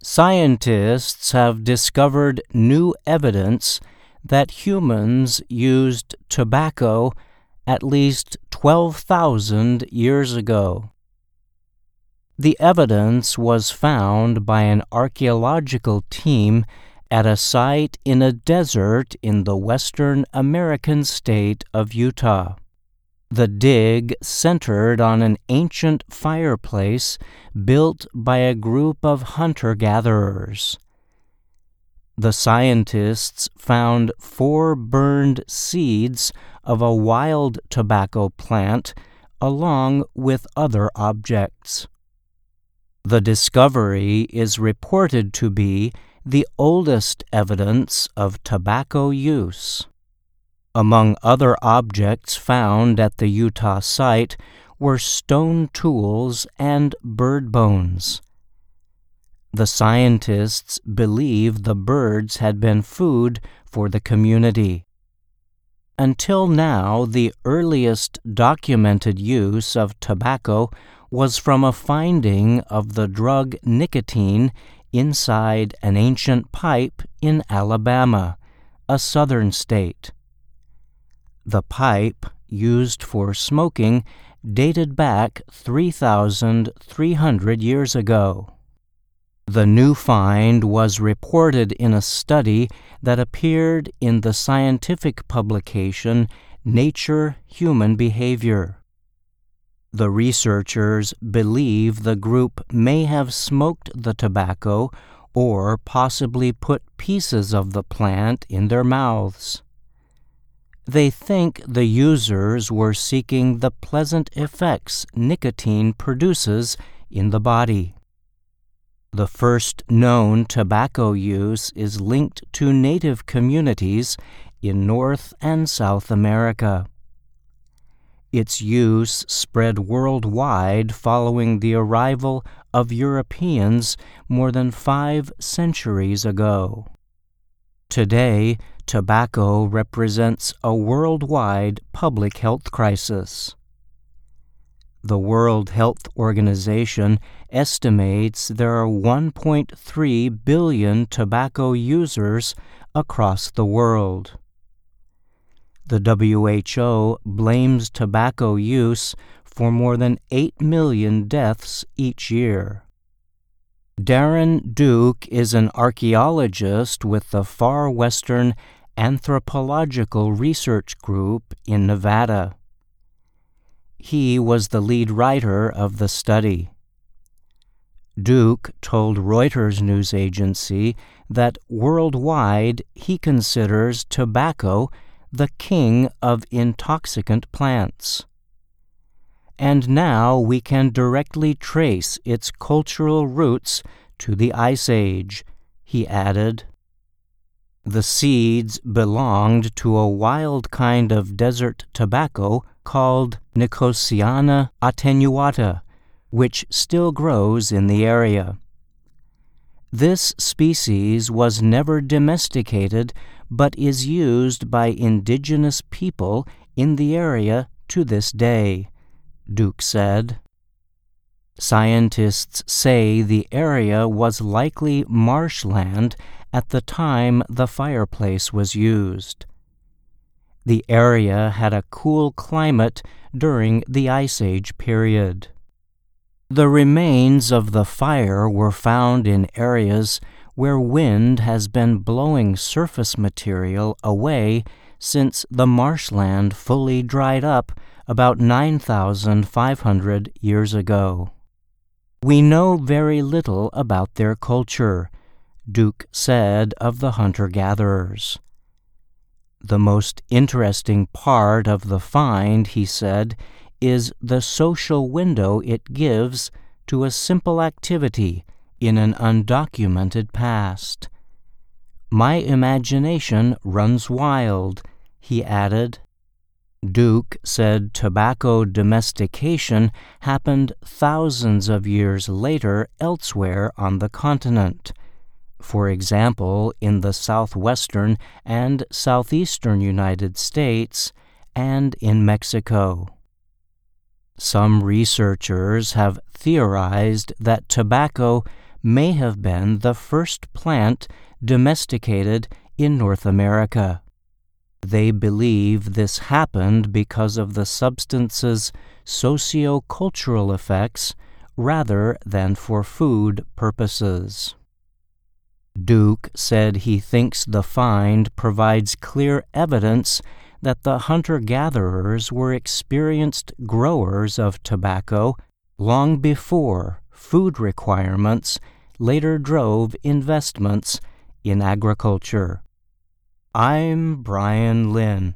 Scientists have discovered new evidence that humans used tobacco at least 12,000 years ago. The evidence was found by an archaeological team at a site in a desert in the western American state of Utah. The dig centered on an ancient fireplace built by a group of hunter-gatherers. The scientists found 4 burned seeds of a wild tobacco plant along with other objects. The discovery is reported to be the oldest evidence of tobacco use. Among other objects found at the Utah site were stone tools and bird bones. The scientists believe the birds had been food for the community. Until now, the earliest documented use of tobacco was from a finding of the drug nicotine inside an ancient pipe in Alabama, a southern state. The pipe, used for smoking, dated back 3,300 years ago. The new find was reported in a study that appeared in the scientific publication Nature Human Behavior. The researchers believe the group may have smoked the tobacco or possibly put pieces of the plant in their mouths. They think the users were seeking the pleasant effects nicotine produces in the body. The first known tobacco use is linked to native communities in North and South America. Its use spread worldwide following the arrival of Europeans more than 5 centuries ago. Today, tobacco represents a worldwide public health crisis. The World Health Organization estimates there are 1.3 billion tobacco users across the world. The WHO blames tobacco use for more than 8 million deaths each year. Darren Duke is an archaeologist with the Far Western Anthropological Research Group in Nevada. He was the lead writer of the study. Duke told Reuters news agency that worldwide he considers tobacco the king of intoxicant plants. And now we can directly trace its cultural roots to the Ice Age, he added. The seeds belonged to a wild kind of desert tobacco called Nicotiana attenuata, which still grows in the area. This species was never domesticated, but is used by indigenous people in the area to this day, Duke said. Scientists say the area was likely marshland at the time the fireplace was used. The area had a cool climate during the Ice Age period. The remains of the fire were found in areas where wind has been blowing surface material away since the marshland fully dried up about 9,500 years ago. We know very little about their culture, Duke said of the hunter-gatherers. The most interesting part of the find, he said, is the social window it gives to a simple activity in an undocumented past. My imagination runs wild, he added. Duke said tobacco domestication happened thousands of years later elsewhere on the continent, for example in the southwestern and southeastern United States and in Mexico. Some researchers have theorized that tobacco may have been the first plant domesticated in North America. They believe this happened because of the substance's socio-cultural effects rather than for food purposes. Duke said he thinks the find provides clear evidence that the hunter-gatherers were experienced growers of tobacco long before food requirements later drove investments in agriculture. I'm Brian Lynn.